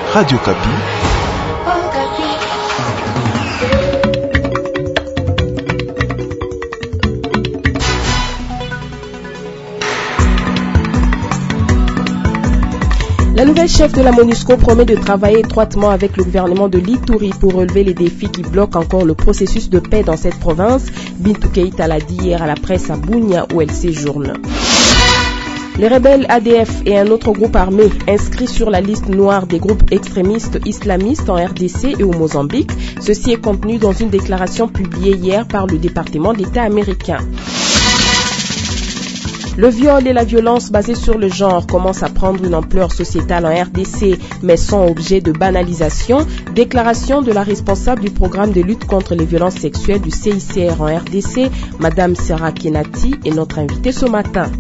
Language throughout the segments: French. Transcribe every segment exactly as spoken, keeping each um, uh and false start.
Radio Kapi. La nouvelle chef de la MONUSCO promet de travailler étroitement avec le gouvernement de l'Ituri pour relever les défis qui bloquent encore le processus de paix dans cette province. Bintou Keïta l'a dit hier à la presse à Bunia où elle séjourne. Les rebelles A D F et un autre groupe armé inscrits sur la liste noire des groupes extrémistes islamistes en R D C et au Mozambique. Ceci est contenu dans une déclaration publiée hier par le département d'État américain. Le viol et la violence basée sur le genre commencent à prendre une ampleur sociétale en R D C, mais sont objet de banalisation. Déclaration de la responsable du programme de lutte contre les violences sexuelles du C I C R en R D C, Madame Sarah Kenati, est notre invitée ce matin.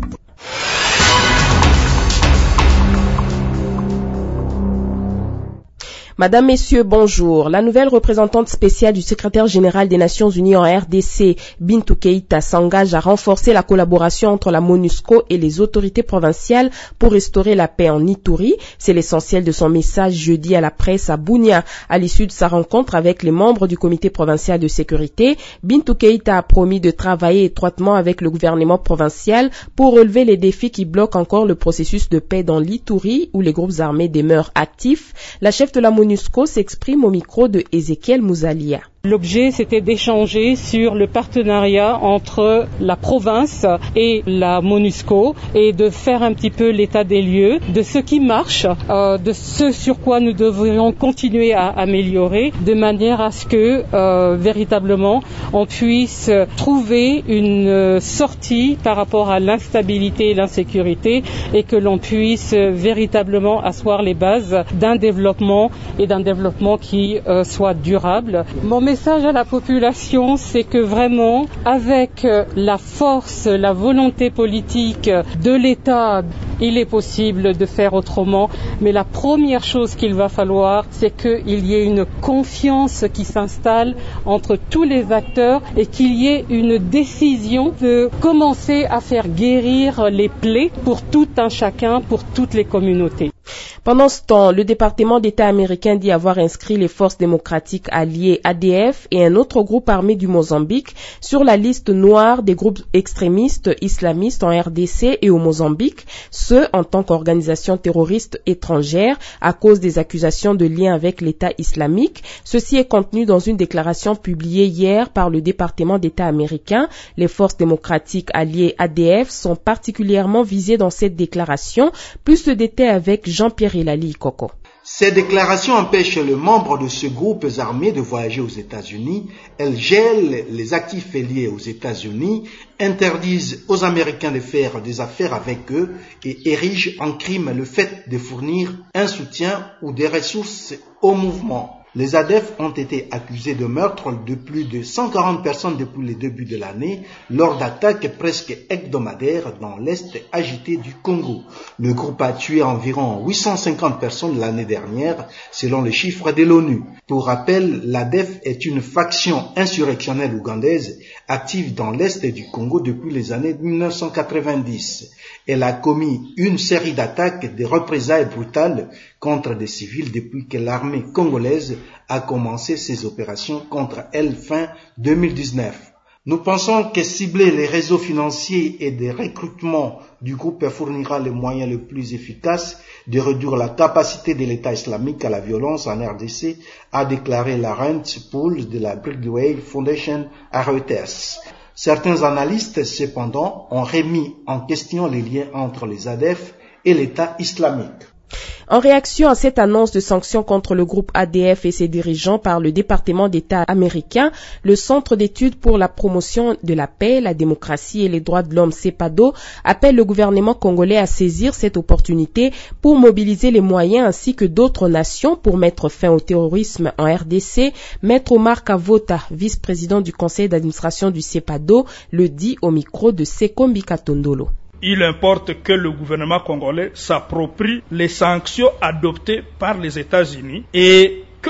Madame, Messieurs, bonjour. La nouvelle représentante spéciale du secrétaire général des Nations Unies en R D C, Bintou Keïta, s'engage à renforcer la collaboration entre la MONUSCO et les autorités provinciales pour restaurer la paix en Ituri. C'est l'essentiel de son message jeudi à la presse à Bunia. À l'issue de sa rencontre avec les membres du comité provincial de sécurité, Bintou Keïta a promis de travailler étroitement avec le gouvernement provincial pour relever les défis qui bloquent encore le processus de paix dans l'Ituri où les groupes armés demeurent actifs. La chef de la MONUSCO MONUSCO s'exprime au micro de Ezekiel Mouzalia. L'objet, c'était d'échanger sur le partenariat entre la province et la MONUSCO et de faire un petit peu l'état des lieux de ce qui marche, euh, de ce sur quoi nous devrions continuer à améliorer, de manière à ce que euh, véritablement on puisse trouver une sortie par rapport à l'instabilité et l'insécurité et que l'on puisse véritablement asseoir les bases d'un développement et d'un développement qui euh, soit durable. Mon message à la population, c'est que vraiment, avec la force, la volonté politique de l'État, il est possible de faire autrement. Mais la première chose qu'il va falloir, c'est qu'il y ait une confiance qui s'installe entre tous les acteurs et qu'il y ait une décision de commencer à faire guérir les plaies pour tout un chacun, pour toutes les communautés. Pendant ce temps, le département d'État américain dit avoir inscrit les forces démocratiques alliées A D F et un autre groupe armé du Mozambique sur la liste noire des groupes extrémistes islamistes en R D C et au Mozambique, ce en tant qu'organisation terroriste étrangère à cause des accusations de lien avec l'État islamique. Ceci est contenu dans une déclaration publiée hier par le département d'État américain. Les forces démocratiques alliées A D F sont particulièrement visées dans cette déclaration. Plus de détails avec Jean-Pierre Elali Koko. Ces déclarations empêchent les membres de ce groupe armé de voyager aux États-Unis. Elles gèlent les actifs liés aux États-Unis, interdisent aux Américains de faire des affaires avec eux et érigent en crime le fait de fournir un soutien ou des ressources au mouvement. Les A D F ont été accusés de meurtre de plus de cent quarante personnes depuis le début de l'année lors d'attaques presque hebdomadaires dans l'Est agité du Congo. Le groupe a tué environ huit cent cinquante personnes l'année dernière, selon les chiffres de l'ONU. Pour rappel, l'A D F est une faction insurrectionnelle ougandaise active dans l'Est du Congo depuis les années mille neuf cent quatre-vingt-dix. Elle a commis une série d'attaques de représailles brutales contre des civils depuis que l'armée congolaise a commencé ses opérations contre elle fin deux mille dix-neuf. Nous pensons que cibler les réseaux financiers et de recrutement du groupe fournira les moyens les plus efficaces de réduire la capacité de l'État islamique à la violence en R D C, a déclaré Laurent Poul de la Brightway Foundation à Reuters. Certains analystes, cependant, ont remis en question les liens entre les A D F et l'État islamique. En réaction à cette annonce de sanctions contre le groupe A D F et ses dirigeants par le département d'État américain, le Centre d'études pour la promotion de la paix, la démocratie et les droits de l'homme CEPADO appelle le gouvernement congolais à saisir cette opportunité pour mobiliser les moyens ainsi que d'autres nations pour mettre fin au terrorisme en R D C. Maître Omar Kavota, vice-président du conseil d'administration du CEPADO, le dit au micro de Sekombi Katondolo. Il importe que le gouvernement congolais s'approprie les sanctions adoptées par les États-Unis et que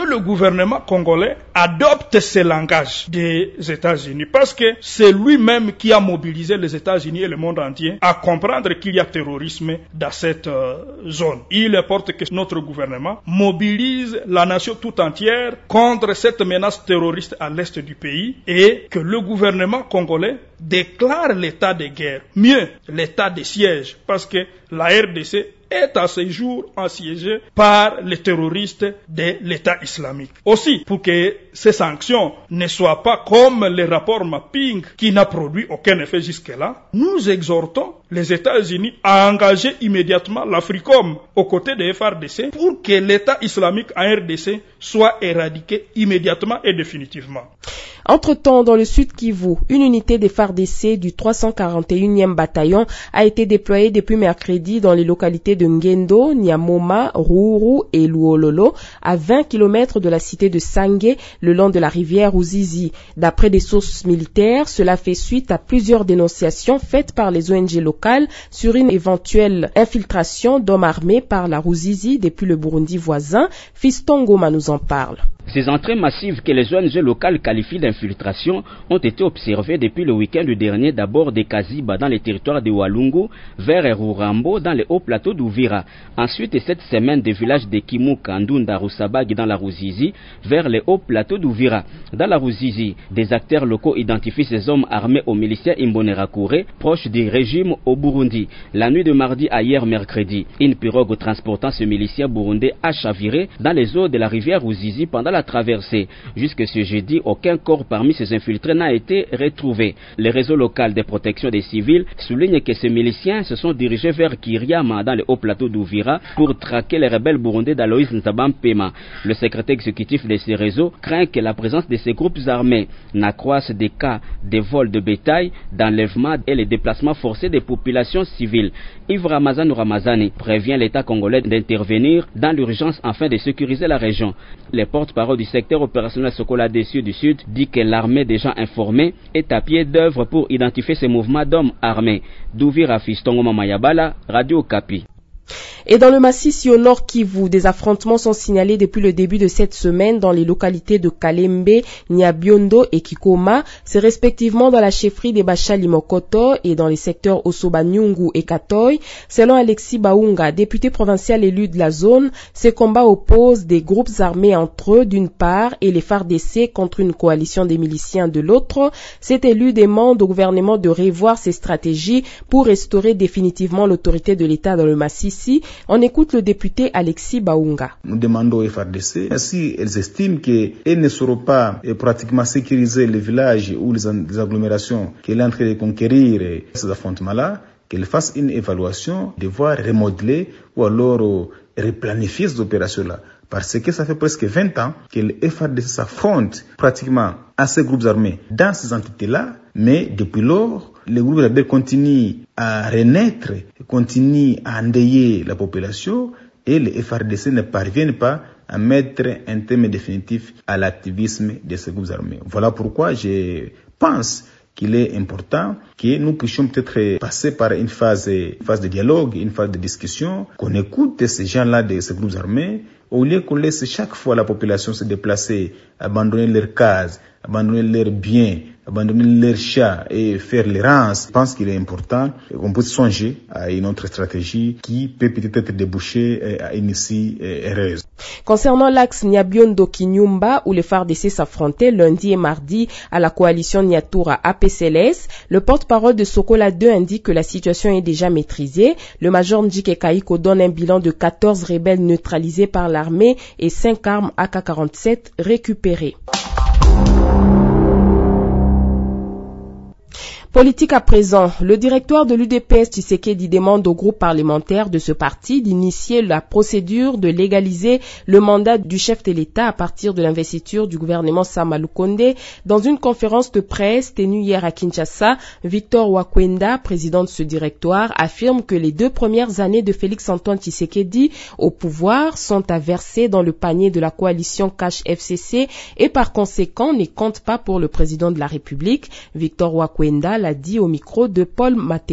le gouvernement congolais adopte ce langage des États-Unis, parce que c'est lui-même qui a mobilisé les États-Unis et le monde entier à comprendre qu'il y a terrorisme dans cette euh, zone. Il importe que notre gouvernement mobilise la nation tout entière contre cette menace terroriste à l'est du pays et que le gouvernement congolais déclare l'état de guerre, mieux l'état de siège, parce que la R D C est à ce jour assiégée par les terroristes de l'État islamique. Aussi, pour que ces sanctions ne soient pas comme le rapport Mapping qui n'a produit aucun effet jusque-là, nous exhortons les États-Unis à engager immédiatement l'Africom aux côtés des F R D C pour que l'État islamique en R D C soit éradiqué immédiatement et définitivement. Entre-temps, dans le sud Kivu, une unité des F A R D C du trois cent quarante et unième bataillon a été déployée depuis mercredi dans les localités de Ngendo, Nyamoma, Ruru et Luololo, à vingt kilomètres de la cité de Sange, le long de la rivière Ruzizi. D'après des sources militaires, cela fait suite à plusieurs dénonciations faites par les O N G locales sur une éventuelle infiltration d'hommes armés par la Ruzizi depuis le Burundi voisin. Fiston Goma nous en parle. Ces entrées massives que les O N G locales qualifient d'infiltration ont été observées depuis le week-end dernier, d'abord de Kaziba dans les territoires de Walungu vers Rurambo dans les hauts plateaux d'Uvira. Ensuite, cette semaine, des villages de Kimu, Kandunda, Rusabagi dans la Ruzizi vers les hauts plateaux d'Uvira. Dans la Ruzizi, des acteurs locaux identifient ces hommes armés aux miliciens Imbonerakure, proches du régime au Burundi. La nuit de mardi à hier mercredi, une pirogue transportant ce milicien burundais a chaviré dans les eaux de la rivière Ruzizi pendant la traversée. Jusque ce jeudi, aucun corps parmi ces infiltrés n'a été retrouvé. Le réseau local de protection des civils souligne que ces miliciens se sont dirigés vers Kiriama dans le haut plateau d'Uvira pour traquer les rebelles burundais d'Aloïs Ntabampema. Le secrétaire exécutif de ces réseaux craint que la présence de ces groupes armés n'accroisse des cas de vol de bétail, d'enlèvement et les déplacements forcés des populations civiles. Yves Ramazan Ramazani prévient l'État congolais d'intervenir dans l'urgence afin de sécuriser la région. Les porte-parole du secteur opérationnel Sokola Dessus du Sud dit que l'armée déjà informée est à pied d'œuvre pour identifier ces mouvements d'hommes armés. D'Uvira Fistongo Mamayabala, Radio Okapi. Et dans le massif au nord Kivu, des affrontements sont signalés depuis le début de cette semaine dans les localités de Kalembe, Nyabiondo et Kikoma. C'est respectivement dans la chefferie des Bachali Mokoto et dans les secteurs Osobanyungu et Katoy. Selon Alexis Baunga, député provincial élu de la zone, ces combats opposent des groupes armés entre eux d'une part et les F A R D C contre une coalition des miliciens de l'autre. Cet élu demande au gouvernement de revoir ses stratégies pour restaurer définitivement l'autorité de l'État dans le massif. On écoute le député Alexis Baunga. Nous demandons aux F A R D C, si elles estiment qu'elles ne sauront pas pratiquement sécuriser les villages ou les agglomérations qu'elles sont en train de conquérir ces affrontements-là, qu'elles fassent une évaluation, devoir remodeler ou alors replanifier ces opérations-là. Parce que ça fait presque vingt ans que les F A R D C s'affrontent pratiquement à ces groupes armés dans ces entités-là, mais depuis lors, les groupes rebelles continuent à renaître, continuent à endeuiller la population et les F A R D C ne parviennent pas à mettre un terme définitif à l'activisme de ces groupes armés. Voilà pourquoi je pense qu'il est important que nous puissions peut-être passer par une phase, une phase de dialogue, une phase de discussion, qu'on écoute ces gens-là de ces groupes armés, au lieu qu'on laisse chaque fois la population se déplacer, abandonner leurs cases, abandonner leurs biens, abandonner leurs chats et faire l'errance. Je pense qu'il est important qu'on puisse songer à une autre stratégie qui peut peut-être déboucher à une issue heureuse. Concernant l'axe Nyabiondo-Kinyumba où les F A R D C s'affrontaient lundi et mardi à la coalition Nyatura A P C L S, le porte-parole de Sokola deux indique que la situation est déjà maîtrisée. Le major Ndjike Kaiko donne un bilan de quatorze rebelles neutralisés par l'armée et cinq armes A K quarante-sept récupérées. Politique à présent, le directoire de l'U D P S Tshisekedi demande au groupe parlementaire de ce parti d'initier la procédure de légaliser le mandat du chef de l'État à partir de l'investiture du gouvernement Sama Lukonde. Dans une conférence de presse tenue hier à Kinshasa, Victor Wakwenda, président de ce directoire, affirme que les deux premières années de Félix-Antoine Tshisekedi au pouvoir sont à verser dans le panier de la coalition Cash F C C et par conséquent ne compte pas pour le président de la République. Victor Wakwenda l'a dit au micro de Paul Matendo.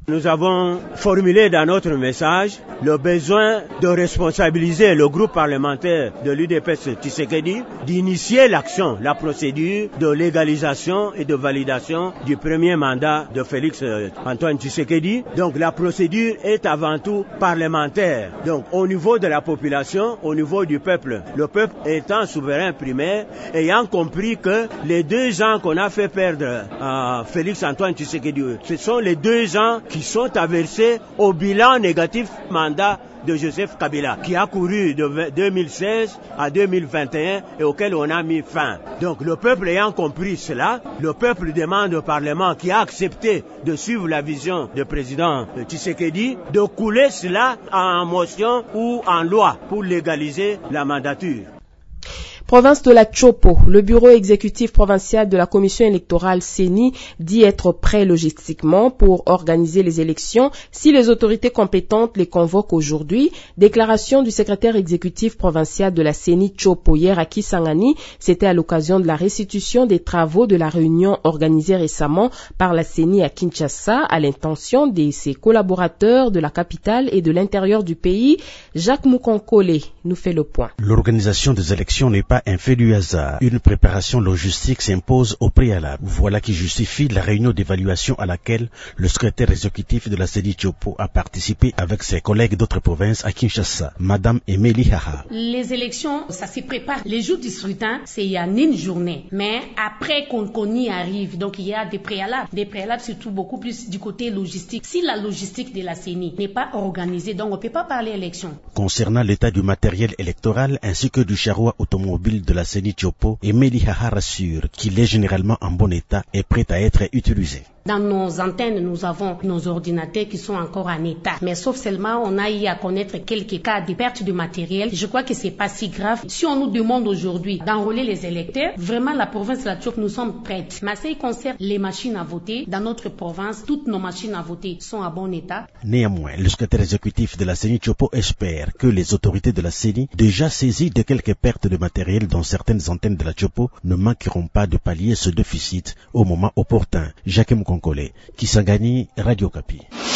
Nous avons formulé dans notre message le besoin de responsabiliser le groupe parlementaire de l'U D P S Tshisekedi, d'initier l'action, la procédure de légalisation et de validation du premier mandat de Félix Antoine Tshisekedi. Donc la procédure est avant tout parlementaire. Donc au niveau de la population, au niveau du peuple, le peuple étant souverain primaire, ayant compris que les deux gens qu'on a fait perdre à Félix Antoine Tshisekedi, ce sont les deux gens qui sont aversés au bilan négatif mandat de Joseph Kabila, qui a couru de deux mille seize à deux mille vingt et un et auquel on a mis fin. Donc le peuple ayant compris cela, le peuple demande au Parlement, qui a accepté de suivre la vision du président Tshisekedi, de couler cela en motion ou en loi pour légaliser la mandature. Province de la Chopo, le bureau exécutif provincial de la commission électorale C E N I dit être prêt logistiquement pour organiser les élections si les autorités compétentes les convoquent aujourd'hui. Déclaration du secrétaire exécutif provincial de la C E N I Chopo hier à Kisangani, c'était à l'occasion de la restitution des travaux de la réunion organisée récemment par la C E N I à Kinshasa à l'intention de ses collaborateurs de la capitale et de l'intérieur du pays. Jacques Moukonkole nous fait le point. L'organisation des élections n'est pas un fait du hasard. Une préparation logistique s'impose au préalable. Voilà qui justifie la réunion d'évaluation à laquelle le secrétaire exécutif de la C E N I Chopo a participé avec ses collègues d'autres provinces à Kinshasa, Madame Emeli Haha. Les élections, ça se prépare. Les jours du scrutin, c'est il y a une journée. Mais après qu'on, qu'on y arrive, donc il y a des préalables. Des préalables surtout beaucoup plus du côté logistique. Si la logistique de la C E N I n'est pas organisée, donc on ne peut pas parler élection. Concernant l'état du matériel électoral ainsi que du charroi automobile de la C E N I Chopo, Emeli Haha rassure qu'il est généralement en bon état et prêt à être utilisé. Dans nos antennes, nous avons nos ordinateurs qui sont encore en état. Mais sauf seulement, on a eu à connaître quelques cas de perte de matériel. Je crois que c'est pas si grave. Si on nous demande aujourd'hui d'enrôler les électeurs, vraiment la province de la Chopo, nous sommes prêtes. Mais ça concerne les machines à voter. Dans notre province, toutes nos machines à voter sont en bon état. Néanmoins, le secrétaire exécutif de la C E N I Chopo espère que les autorités de la C E N I, déjà saisies de quelques pertes de matériel dans certaines antennes de la Chopo, ne manqueront pas de pallier ce déficit au moment opportun. Jacques Moukonkole, Kisangani, Radio Kapi.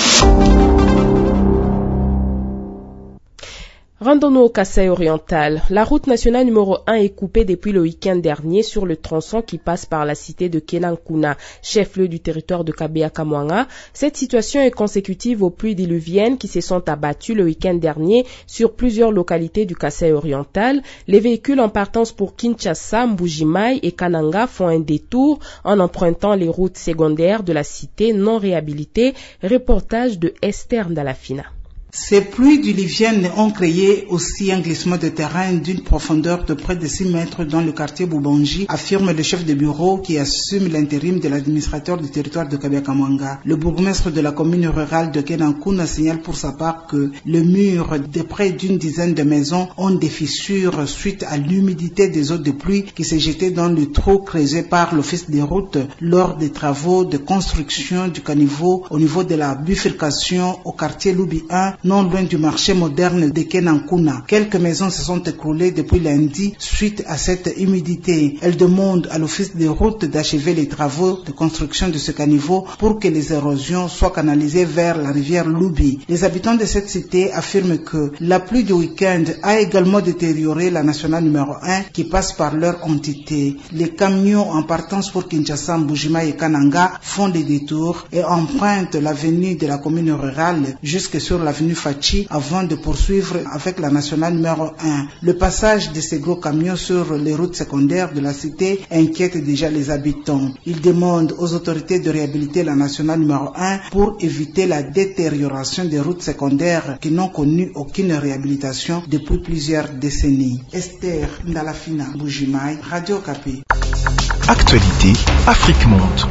Rendons-nous au Kasaï oriental. La route nationale numéro un est coupée depuis le week-end dernier sur le tronçon qui passe par la cité de Kenankuna, chef-lieu du territoire de Kabeya-Kamwanga. Cette situation est consécutive aux pluies diluviennes qui se sont abattues le week-end dernier sur plusieurs localités du Kasaï oriental. Les véhicules en partance pour Kinshasa, Mbujimai et Kananga font un détour en empruntant les routes secondaires de la cité non réhabilitée. Reportage de Esther Ndalafina. Ces pluies diluviennes ont créé aussi un glissement de terrain d'une profondeur de près de six mètres dans le quartier Boubongi, affirme le chef de bureau qui assume l'intérim de l'administrateur du territoire de Kabeya-Kamwanga. Le bourgmestre de la commune rurale de Kenankuna signale pour sa part que le mur de près d'une dizaine de maisons ont des fissures suite à l'humidité des eaux de pluie qui s'est jetée dans le trou creusé par l'office des routes lors des travaux de construction du caniveau au niveau de la bifurcation au quartier Loubi un, non loin du marché moderne de Kenankuna. Quelques maisons se sont écroulées depuis lundi suite à cette humidité. Elle demande à l'office des routes d'achever les travaux de construction de ce caniveau pour que les érosions soient canalisées vers la rivière Loubi. Les habitants de cette cité affirment que la pluie du week-end a également détérioré la nationale numéro un qui passe par leur entité. Les camions en partance pour Kinshasa, Mbujima et Kananga font des détours et empruntent l'avenue de la commune rurale jusque sur l'avenue Fachi avant de poursuivre avec la nationale numéro un. Le passage de ces gros camions sur les routes secondaires de la cité inquiète déjà les habitants. Ils demandent aux autorités de réhabiliter la nationale numéro un pour éviter la détérioration des routes secondaires qui n'ont connu aucune réhabilitation depuis plusieurs décennies. Esther Ndalafina, Mbujimai, Radio Kapi. Actualité, Afrique Monde.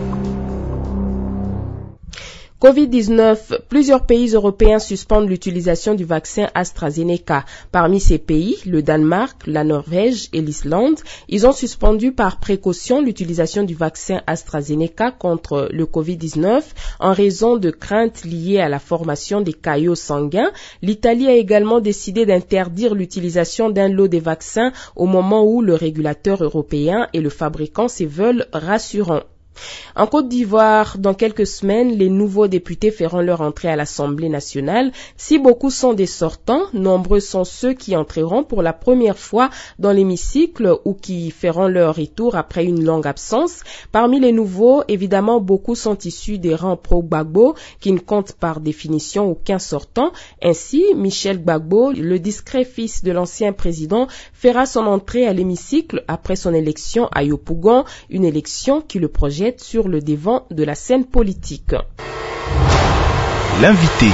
covid dix-neuf, plusieurs pays européens suspendent l'utilisation du vaccin AstraZeneca. Parmi ces pays, le Danemark, la Norvège et l'Islande, ils ont suspendu par précaution l'utilisation du vaccin AstraZeneca contre le covid dix-neuf en raison de craintes liées à la formation des caillots sanguins. L'Italie a également décidé d'interdire l'utilisation d'un lot des vaccins au moment où le régulateur européen et le fabricant se veulent rassurants. En Côte d'Ivoire, dans quelques semaines, les nouveaux députés feront leur entrée à l'Assemblée nationale. Si beaucoup sont des sortants, nombreux sont ceux qui entreront pour la première fois dans l'hémicycle ou qui feront leur retour après une longue absence. Parmi les nouveaux, évidemment, beaucoup sont issus des rangs pro-Gbagbo, qui ne comptent par définition aucun sortant. Ainsi, Michel Gbagbo, le discret fils de l'ancien président, fera son entrée à l'hémicycle après son élection à Yopougon, une élection qui le projette sur le devant de la scène politique. L'invité.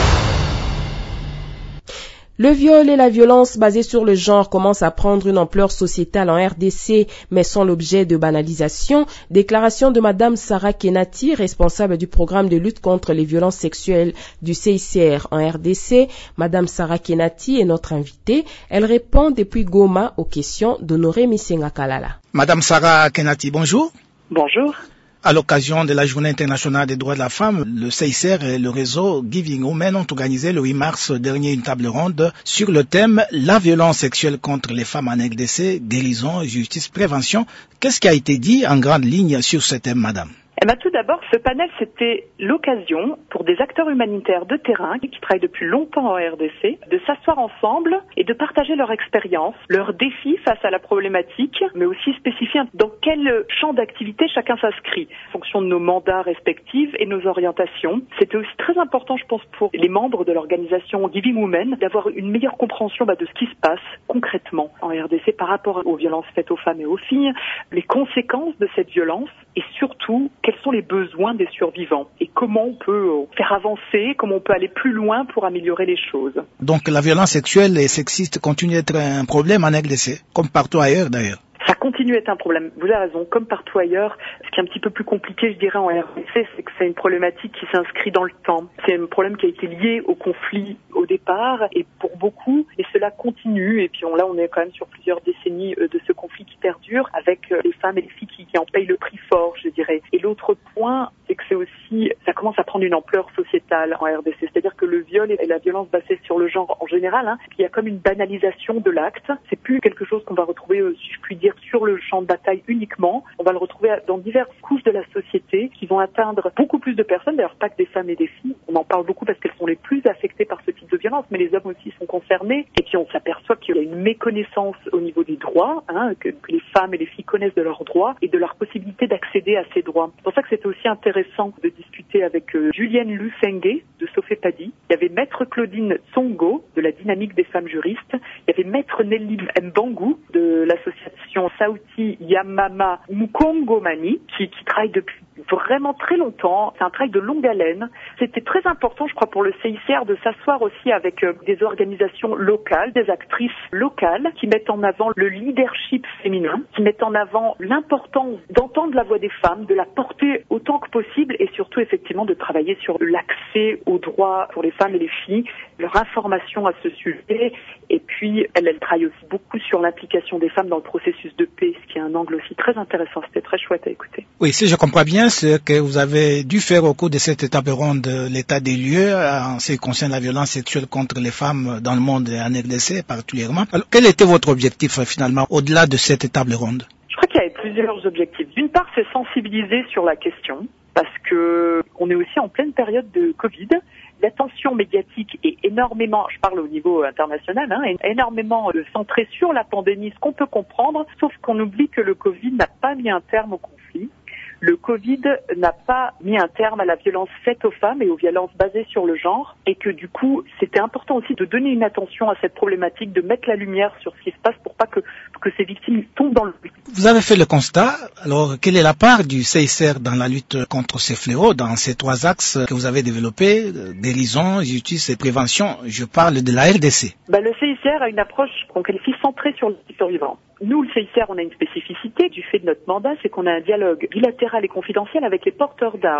Le viol et la violence basée sur le genre commencent à prendre une ampleur sociétale en R D C, mais sont l'objet de banalisation. Déclaration de Madame Sarah Kenati, responsable du programme de lutte contre les violences sexuelles du C I C R en R D C. Madame Sarah Kenati est notre invitée. Elle répond depuis Goma aux questions d'Honoré Misenga Kalala. Madame Sarah Kenati, bonjour. Bonjour. À l'occasion de la Journée internationale des droits de la femme, le C I C R et le réseau Giving Women ont organisé le huit mars dernier une table ronde sur le thème « La violence sexuelle contre les femmes en R D C, guérison, justice, prévention ». Qu'est-ce qui a été dit en grande ligne sur ce thème, madame ? Eh bien, tout d'abord, ce panel, c'était l'occasion pour des acteurs humanitaires de terrain qui travaillent depuis longtemps en R D C de s'asseoir ensemble et de partager leur expérience, leurs défis face à la problématique, mais aussi spécifier dans quel champ d'activité chacun s'inscrit, en fonction de nos mandats respectifs et nos orientations. C'était aussi très important, je pense, pour les membres de l'organisation Giving Women d'avoir une meilleure compréhension bah, de ce qui se passe concrètement en R D C par rapport aux violences faites aux femmes et aux filles, les conséquences de cette violence et surtout quels sont les besoins des survivants et comment on peut faire avancer, comment on peut aller plus loin pour améliorer les choses. Donc la violence sexuelle et sexiste continue d'être un problème en R D C, comme partout ailleurs d'ailleurs. Ça continue à être un problème. Vous avez raison, comme partout ailleurs. Ce qui est un petit peu plus compliqué, je dirais, en R D C, c'est que c'est une problématique qui s'inscrit dans le temps. C'est un problème qui a été lié au conflit au départ, et pour beaucoup, et cela continue. Et puis on, là, on est quand même sur plusieurs décennies de ce conflit qui perdure, avec les femmes et les filles qui, qui en payent le prix fort, je dirais. Et l'autre point, c'est que c'est aussi, ça commence à prendre une ampleur sociétale en R D C. C'est-à-dire que le viol et la violence basée sur le genre en général, hein, il y a comme une banalisation de l'acte. C'est plus quelque chose qu'on va retrouver, si je puis dire, sur le champ de bataille uniquement. On va le retrouver dans diverses couches de la société qui vont atteindre beaucoup plus de personnes, d'ailleurs pas que des femmes et des filles. On en parle beaucoup parce qu'elles sont les plus affectées par ce type de violence, mais les hommes aussi sont concernés. Et puis on s'aperçoit qu'il y a une méconnaissance au niveau des droits, hein, que, que les femmes et les filles connaissent de leurs droits et de leur possibilité d'accéder à ces droits. C'est pour ça que c'était aussi intéressant de discuter avec euh, Julienne Lufenge de Sofepadi. Il y avait Maître Claudine Tsongo de la Dynamique des femmes juristes. Il y avait Maître Nelly Mbangu de l'association Sauti Yamama Mukongomani qui, qui travaille depuis vraiment très longtemps. C'est un travail de longue haleine. C'était très important, je crois, pour le C I C R de s'asseoir aussi avec euh, des organisations locales, des actrices locales qui mettent en avant le leadership féminin, qui mettent en avant l'importance d'entendre la voix des femmes, de la porter autant que possible et surtout effectivement de travailler sur l'accès aux droits pour les femmes et les filles, leur information à ce sujet. Et puis, elle, elle travaille aussi beaucoup sur l'implication des femmes dans le processus de paix, ce qui est un angle aussi très intéressant. C'était très chouette à écouter. Oui, si je comprends bien, ce que vous avez dû faire au cours de cette table ronde, l'état des lieux en ce qui concerne la violence sexuelle contre les femmes dans le monde et en R D C particulièrement. Alors, quel était votre objectif finalement au-delà de cette table ronde? Je crois qu'il y avait plusieurs objectifs. D'une part, c'est sensibiliser sur la question, parce que on est aussi en pleine période de Covid. L'attention médiatique est énormément, je parle au niveau international, hein, énormément euh, centrée sur la pandémie, ce qu'on peut comprendre, sauf qu'on oublie que le Covid n'a pas mis un terme au conflit. Le Covid n'a pas mis un terme à la violence faite aux femmes et aux violences basées sur le genre, et que du coup, c'était important aussi de donner une attention à cette problématique, de mettre la lumière sur ce qui se passe pour pas que, que ces victimes tombent dans le but. Vous avez fait le constat, alors quelle est la part du C I C R dans la lutte contre ces fléaux, dans ces trois axes que vous avez développés, guérison, justice et prévention? Je parle de la R D C. Ben, le C I C R a une approche qu'on qualifie centrée sur les survivants. Nous, le C I C R, on a une spécificité du fait de notre mandat, c'est qu'on a un dialogue bilatéral et confidentiel avec les porteurs d'armes.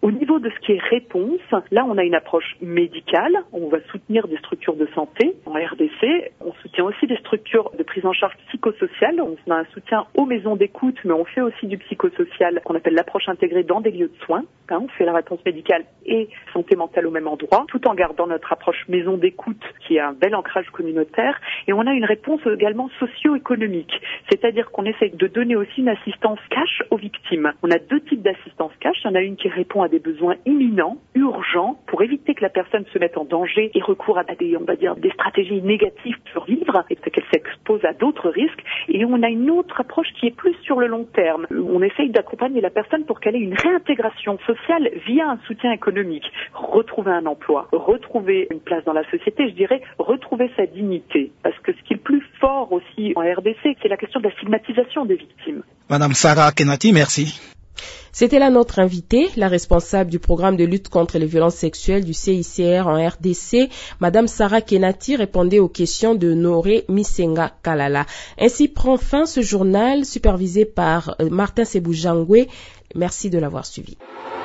Au niveau de ce qui est réponse, là on a une approche médicale, on va soutenir des structures de santé en R D C, on soutient aussi des structures de prise en charge psychosociale, on a un soutien aux maisons d'écoute, mais on fait aussi du psychosocial qu'on appelle l'approche intégrée dans des lieux de soins, hein, on fait la réponse médicale et santé mentale au même endroit, tout en gardant notre approche maison d'écoute qui a un bel ancrage communautaire, et on a une réponse également socio-économique, c'est-à-dire qu'on essaie de donner aussi une assistance cash aux victimes. On a deux types d'assistance cash, il y en a une qui répond à des besoins imminents, urgents, pour éviter que la personne se mette en danger et recourt à des, on va dire, des stratégies négatives pour vivre et qu'elle s'expose à d'autres risques. Et on a une autre approche qui est plus sur le long terme. On essaye d'accompagner la personne pour qu'elle ait une réintégration sociale via un soutien économique, retrouver un emploi, retrouver une place dans la société, je dirais, retrouver sa dignité. Parce que ce qui est le plus fort aussi en R D C, c'est la question de la stigmatisation des victimes. Madame Sarah Kenati, merci. C'était là notre invitée, la responsable du programme de lutte contre les violences sexuelles du C I C R en R D C, Madame Sarah Kenati, répondait aux questions de Noré Misenga Kalala. Ainsi prend fin ce journal supervisé par Martin Sebujangwe. Merci de l'avoir suivi.